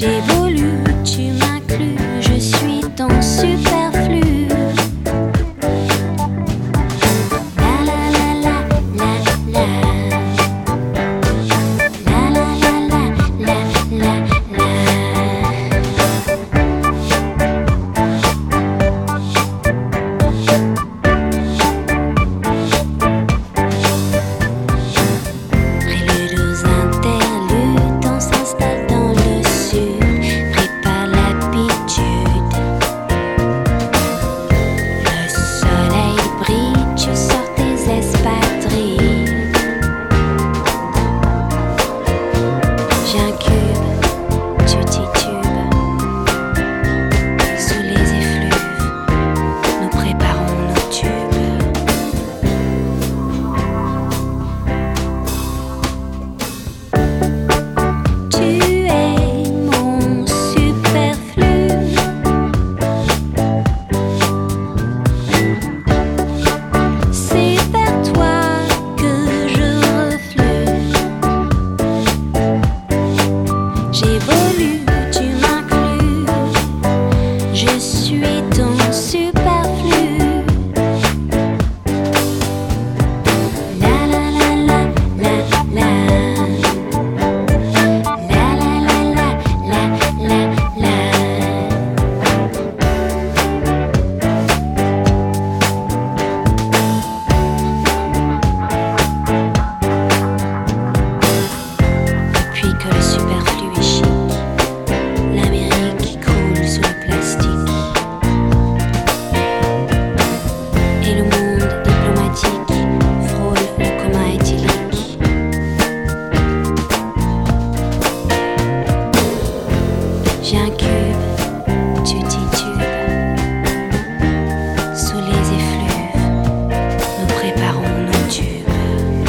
J'évolue, tu m'inclus, je suis ton superflu. La la la la la la. La la la la la la la. Prélude aux interludes, on s'installe dans le sud, prépare l'habitude. Le soleil brille, tu sors tes espadrilles. J'ai un cube, tu titubes. Sous les effluves, nous préparons nos tubes. Tu es mon superflu. C'est vers toi que je reflue. J'évolue, tu m'inclus. Je suis ton superflu. La la la la la la. La la la la la la la. Depuis que le superflu est chic, l'Amérique croule sous le plastique. Et le monde diplomatique frôle le coma éthylique. J'ai un cube, tu titubes. Sous les effluves, nous préparons nos tubes.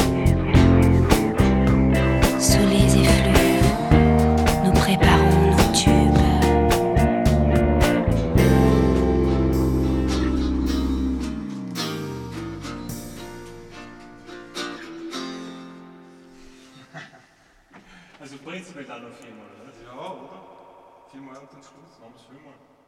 Sous les effluves, nous préparons nos tubes. Also prinzipiell dann auf jeden Fall, oder? Ja, oder? Viermal und dann Schluss, machen wir es viermal.